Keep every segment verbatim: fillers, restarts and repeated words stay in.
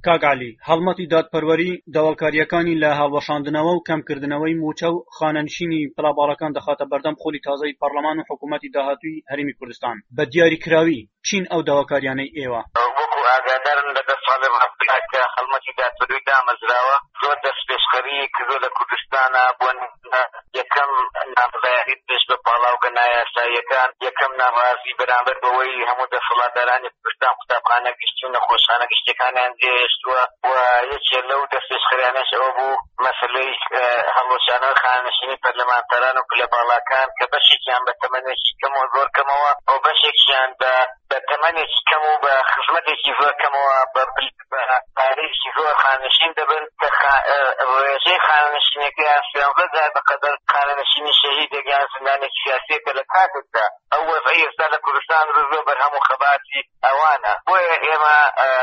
کاگعلی هەڵمەتی دادپەروەری داواکاریەکانی لە هەڵوەشاندنەوە و کەمکردنەوەی موچە و خانەنشینی پڵاباڵەکان دەخاتە بەردەم خۆلی تازەی پەرلەمان و حکوومەتی داهاتووی هەرێمی کوردستان بە دیاریکراوی چین ئەو داواکاریانەی ئێوە وەکو ئاگادارن لە دە ساڵی ڕابردوودا کە هەڵمەتی دادپەروەری دامەزراوە زۆر دەستپێشخەری کردو لە کوردستانە بۆ یەکەم نامزایەتی پێش بە پاڵاوگەنای یاساییەکان یەکەم ناڕازی بەرامبەر بەوەی هەموو دەسەڵاتدارانی کوردستان قوتابخانە گشتی و نەخۆشخانە گشتیەکانیان جێهێشتووە و یەکێ لەو دەستپێشخەریانەش ئەوە بوو مەسەلەی هەڵوەشانەوەی خانەنشینی پەرلەمانتەران و پلەباڵاکان کە بەشێکیان بە تەمەنێکی کەم و زۆر کەمەوە ئەو بەشێکیان بە بە تەمەنێکی کەم و بە خزمەتێکی زۆر کەمەوە بە پارەیەکی زۆر خانەنشین دەبن کە ڕێژەی خانەنشینیەکەیان سیانزە جار بەقەدەر خانەنشینی شەهیدێک یان زیندانێکی سیاسیەکە لە کاتێکدا ئەو وەزعی ئێستا لە کوردستان ڕزۆ بەرهەم و خەباتی ئەوانە بۆیە ئێمە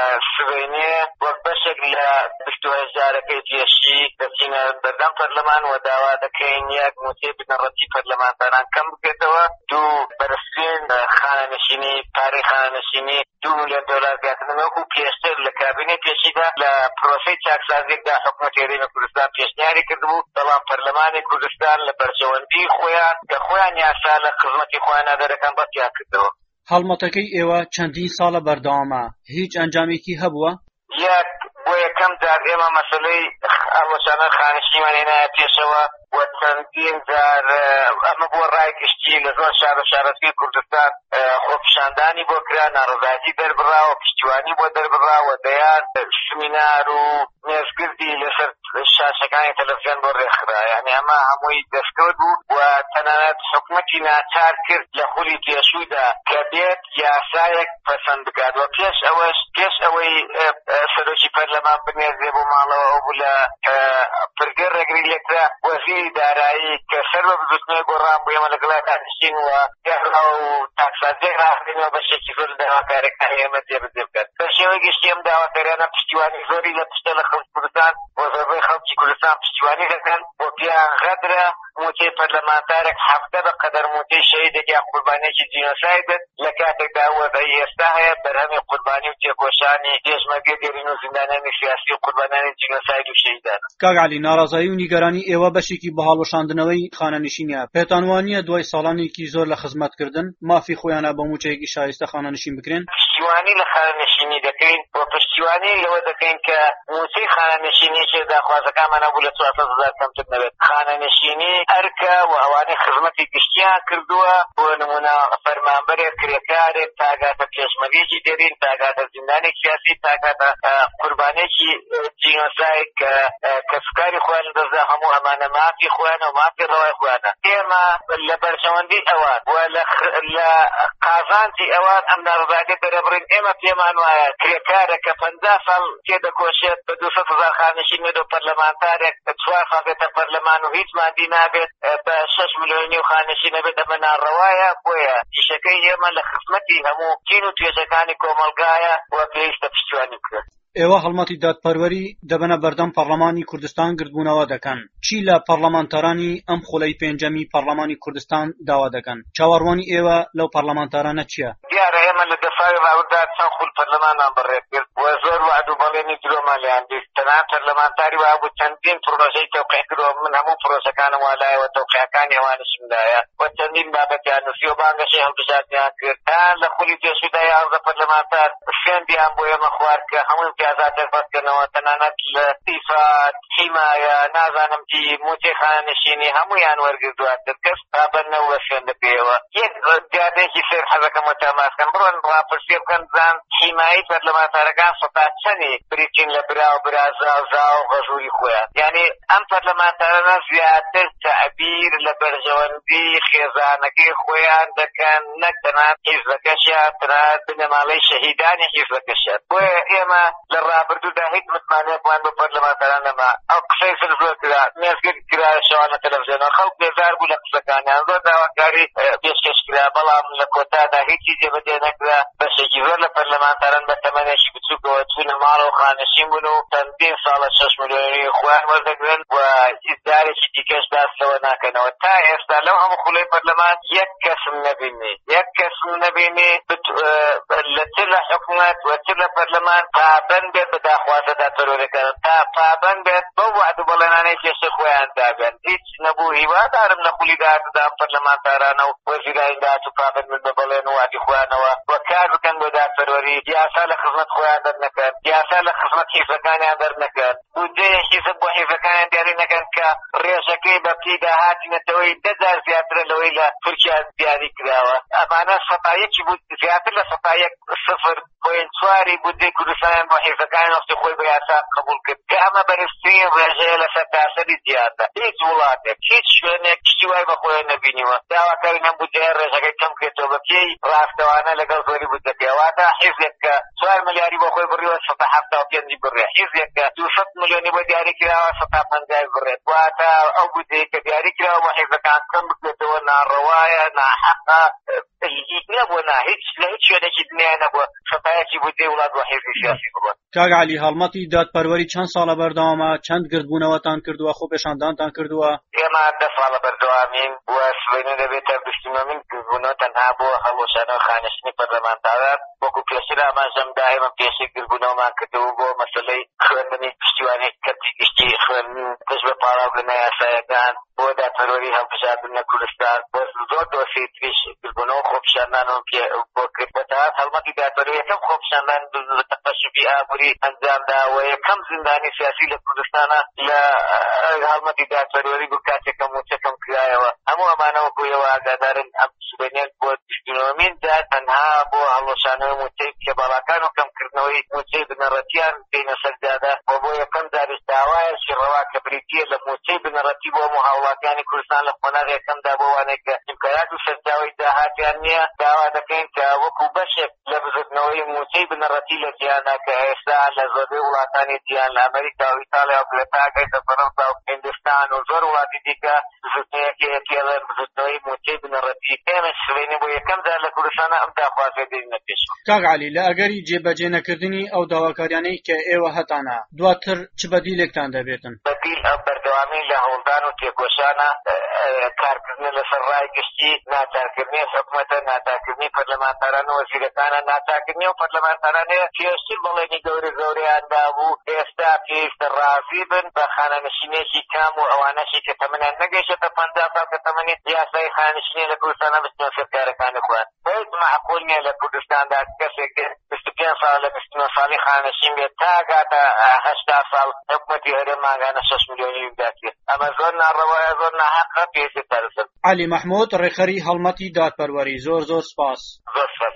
سبەینێ وەک بەشێک لە پشتوهێژارەکەی پێشی دەچینە بەردەم پەرلەمان و داوا دەکەین یەک موچەی بنەڕەتی پەرلەمانتەران کەم بکرێتەوە دوو بەرزترین خانەنشینی پارەی خانەنشینی دوو میلیۆن دۆلار زیاترن وەکو پێشتر لە کابینەی پێشیدا لە پرۆسەی چاکسازیێکدا حکوومەتی هەرێمی کوردستان پێشنیاری کردبوو بەڵام پەرلەمانی کوردستان لە بەرژەوەندی خۆیان کە خۆیان یاسا لە خزمەتی خۆیان نادەرەکان بەستیان کردەوە. هەڵمەتەکەی ئێوە چەندین ساڵە بەردەوامە هیچ ئەنجامێکی هەبووە؟ یەک بۆ یەکەم جار ئێمە مەسەلەی هەڵوەشانە خانەنشینیمان هێنایە پێشەوە و چەندین جار ئەمە بۆ ڕای گشتی لە زۆر شار و شارەکەی کوردستان خۆپیشاندانی بۆ کرا ناڕزایەتی دەربڕاوە پشتیوانی بۆ دەربڕاوە دەیان سمینار و مێزگردی لەسەر شاشەکانی تەلەڤیزیۆن بۆ ڕێکخرا یعنی ئەمە هەمووی دەستکەوت بوو و تەنانەت حکوومەتی ناچار کرد لە خولی پێشوویدا کە بێت یاسایەک پەسەند بکات و پێش ئەوەش پێش ئەوەی سەرۆکی پەرلەمان بنێرێ بۆ ماڵەوە ئەو بوو لە پرگەر ڕێگری لێکرا وەزیری دارایی کە سەر بە بزوتنەوەی گۆڕان بوو ئێمە لەگەڵای خانەنشین و یاغا و تاکسازیێک ڕاهێنەوە بەشێکی زۆر لە داواکاریەکانی ئێمە جێبەجێ بکات بە شێوەی گشتی ئەم داواکاریانە پشتیوانی زۆری لە پشتە لە خەڵکی کوردستان بۆ زۆربەی خەڵکی کوردستان پشتیوانی دەکەن بۆ پیان غەدرە موچەی پەرلەمانتارێک هەفتە بەقەدەر موچەی شەهیدێک یان قوربانیەکی جینۆساید بێت لە کاتێکدا وەزعی ئێستا هەیە بەرهەمی قوربانی و تێکۆشانی پێشمەرگەی دێرین و زیندانیانی سیاسی و قوربانیانی جینۆساید و شەهیدان. کاگعلی ناڕازایی و نیگەرانی ئێوە بەشێکی بە هەڵوەشاندنەوەی خانەنشینیە پێتان وانییە دوای ساڵانێکی زۆر لە خزمەتکردن مافی خۆیانە بە موچەیەکی شایستە خانەنشین بکرێن؟ پشتیوانی لە خانەنشینی دەکەین بۆ پشتیوانی لەوە دەکەین کە موچەی خانەنشینیشێ داخوازەکانمانە بوو لە چوار سەد هەزار کەمتر نەبێت. خانەنشینی ئەرکە و ئەوانەی خزمەتی گشتیان کردووە بۆ نمونە فەرمانبەرێک کرێکارێک تاگاتە پێشمەرگەیەکی دێرین تاگاتە زیندانێک سیاسی تاگاتە قوربانێکی جینۆساید کە کەسکاری خۆیان لەدەستدا هەموو ئەمانە مافی خۆیانە و مافی ڕەوای خۆیانە. ئێمە لە بەرژەوەندی ئەوان و لە قازانجی ئەوان ئەم ناڕزایەتە دەرەبڕین. ئێمە پێمان وایە کرێکارە کە پەنجا ساڵ تێدەکۆشێت بە دوو سەد هەزار خانەنشین بێت و پەرلەمانتارێک چوار ساڵ بێتە پەرلەمان و هیچ مادی نابێت بە شەش ملیۆنی و خانەنشینە بێت ئەمە ناڕەوایە. بۆیە ئیشەکەی ئێمە لە خزمەتی هەموو تین و توێژەکانی کۆمەلگایە و پێویستە پشتیوانی بکرێت. ئێوە هەڵمەتی دادپەروەری دەبنە بەردەم پەرلەمانی کوردستان گردبوونەوە دەکەن چی لە پەرلەمانتەرانی ئەم خولەی پێنجەمی پەرلەمانی کوردستان داوا دەکەن؟ چاوەڕوانی ئێوە لەو پەرلەمانتەرانە چییە؟ دیارە ئێمە لە دەفای ڕاورددا چەند خول پەرلەمانمان بەڕێ کرد و زۆر وعد و بەڵێنی درۆمان لیان دیست. تەنها پەرلەمانتاری وا بوو چەندین پرۆژەی تەوقیع کردەوە. من هەموو پرۆژەکانم وا لایەوە تەوقیعەکانی ئەوانشم لایە و چەندین بابەتیان نووسی و بانگەشەی هەڵبژاردنیان کرد. تا لە خولی پێشوودا یازدە پەرلەمانتار سوێندیان بۆ ئێمە خوارد کە هەموو امتیازات دەربەستکردنەوە تەنانەت لە ئیقتصاد حیمایە نازانم چی موچەی خانەنشینی هەموویان وەرگردووە کەس بابەنەوە سوێندە پێوە. یەک دیارێکی سێر حەزەکەمە تاماسکەن بڕۆن ڕاپرسێ بکەن بزان حیمایی پەرلەمانتارەکان سەتا چەندی بریتین لە برا و برازا و زا و غەژووری خۆیان. یعنی ئەم پەرلەمانتارانە زیاتر تەعبیر لە بەرژەوەندی خێزانەکەی خۆیان دەکەن نەک تەنها حیزبەکەشیان تەنانەت بنەماڵەی شەهیدانی حیزبەکەشیان. بۆیە ئێمە لە ڕابردوودا هیچ متمانەیەکمان بە پەرلەمانتاران نەما. ئەو قسەی سر زۆر کرا مێزگرد کرا شەوانە تەلەڤیزیۆنەوە خەڵک بێزار بوو لە قسەکانیان زۆر داواکاری پێشکەش کرا بەڵام لە کۆتادا هیچی جێبەجێ نەکرا. بەشێکی زۆر لە پەرلەمانتاران بە تەمەنێکی بچووکەوە چوونە ماڵەوە و خانەنشین بوون و چەندین ساڵە شەش ملیۆنی خۆیان وەردەگرن و ئیدارێکی دیکەش داستەوە ناکەنەوە. تا ئێستا لەو هەموو خولەی پەرلەمان یەک کەسم نەبینی یەک کەسم نەبینی لە چ لە حکوومەت و چ لە پەرلەمان قابل پابند بێت بە داخوازە دادپەروەریەکان تا پابند بێت بەو وعد و بەڵێنانەی پێشتر خۆیان دابێن هیچ نەبوو هیوادارم لە خولی داهاتوودا پەرلەمانتارانە و وەزیرانی داهات و پابند بن بە بەڵێن و وعدی خۆیانەوە و کار بکەن بۆ دادپەروەری یاسا لە خزمەت خۆیان دەرنەکەن یاسا لە خزمەت حیزبەکانیان دەرنەکەن بودجەیە حیزب بۆ حیزبەکانیان دیاری نەکەن کە ڕێژەکەی بە پێی داهاتینەتەوەی دە جار زیاترە لەوەی لە تورکیا دیاری کراوە ئەمانە سەتایەکی بوو زیاتر لە سەتایەک صفر پۆین چواری بودجەی کوردستانیان بۆ حیزبەکانی وەختی خۆی بە یاسا قبول کرد کە ئەمە بەرزترین ڕێژەیە لەسەر تاسەری زیادە هیچ وڵاتێک هیچ شوێنێک شتی وای بە خۆیان نەبینیوە داواکاری نەم بودجەیە ڕێژەکەی کەم کرێتەوە بە پێی ڕاستەوانە لەگەڵ زۆری بودجەکەواتە حیزبێک کە چوار ملیاری بۆ خۆی بڕیوە سەد هەفتا و پێنج بڕێ حیزبێک کە دووسەد ملیۆنی بۆ دیاری کراوە سەد پەنجا بڕێت واتە ئەو بودجەیە کە دیاری کراوە بۆ حیزبەکان کەم بکرێتەوە ناڕەوایە ناحەقە نەبووە نا هیچ لە هیچ شوێنێکی دنیا نەبووە سەتایەکی بودجەی وڵات بۆ حیزبی سیاسی بووە. کاک عەلی هەڵمەتی دادپەروەری چەند ساڵە بەردەوامە چەند گردبوونەوەتان کردووە خۆ پیشاندانتان کردووە؟ ئێمە دە ساڵە بەردەوامین وە سبەینە دەبێتە بیستمەمین گردبوونەوە تەنها بۆ هەڵوەشانەوە خانشتنی پەرلەمانتاران وەکو پێشتر ئاماژەمدا ئێمە پێشەی گردبوونەوەمان کردەوە بۆ مەسەلەی خوێندنی پشتیوانی کەرتی گشتی خوێندن پشت بە پاڵاوبردنە یاسایەکان بۆ دادپەروەری هەڵبژاردنە کوردستان بۆ زۆر دۆسەی تریش گردبوونەوە خۆپیشاندانەوە بۆ کرد بە تەواو هەڵمەتی دادپەروەری یەکەم خۆپیشاندان تەقەشوفی ئابووری ئەنجامدا و یەکەم زیندانی سیاسی لە کوردستانە لە هەڵمەتی دادپەروەری بوو کاتێکە موچەکەم کرایەوە هەموو ئەمانەوە بوویەوە ئاگادارن ئەم سبەینێن بۆ بیستمەمین دا تەنها بۆ هەڵوەشانەوەی موچەی کێباڵاکان و کەمکردنەوەی موچەی بنەڕەتیان بینە سەرجادە و بۆ یەکەم جاریش داوایەکی ڕەوا کە بریتیە لە موچەی بنەڕەتی بۆ هەموو هاوڵاتیانی کوردستان لە قۆناغی یەکەمدا بۆ وانەیە کە ئیمکانات و سەرچاوەی داهاتیان نییە داوا دەکەین کە وەکو بەشێک لە بزرگنەوەی موچەی بنەڕەتی لە جیهاندا کە ئێستا لە زۆربەی وڵاتانی جیهان لە ئەمریکا و ئیتالیا و بریتانیا فەرەنسا و هیندستان و زۆر وڵاتی دیکە بزرگنەیەکی پێڵێن بزرگنەوەی موچەی بنەڕەتی ئێمە سبەینێ بۆ یەکەم جار لە کوردستانە ئەم داخوازیە دێنە پێش. کاک عەلی لە ئەگەری جێبەجێ نەکردنی ئەو داواکاریانەی کە ئێوە هەتانە دواتر چ بەدیلێکتان دەبێتن؟ بەدیل ئەو بەردەوامی لە هەوڵدان و تێکۆشانە کارکردن لەسەر ڕای گشتی ناچارکردنی حکوومەتە ناچارکردنی پەرلەمانتاران و وەزیرەکانە ناچارکردنی و پەرلەمانتارانەیە پێشتر بەڵێنی گەورە گەورەیاندا بوو ئێستا پێویستە ڕازی بن بە خانەنشینێکی کام و ئەوانەشی کە تەمەنیان نەگەیشتە پەنجا ساڵ کە تەمەنی یاسای خانەنشینی لە کوردستانە بستنەوە سەرکارەکانی خۆیان هیچ معقول نییە لە کوردستاندا کەسێک بیست و پێنج ساڵ لە بیست و نۆ ساڵی خانەنشین بێت تا گاتە هەشتا ساڵ حکوومەتی هەرێم ماگانە شەش ملیۆنی بداتێت ئەمە زۆر ناڕەوایە زۆر ناحەقە پێویستە تەرسن. عەلی مەحموود ڕێکخەری هەڵمەتی دادپەروەری زۆر زۆر سپاس. زۆر